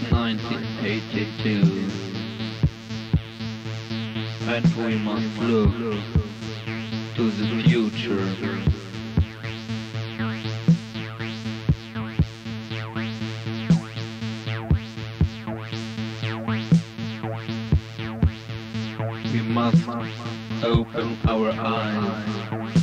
1982, and we must look to the future. We must open our eyes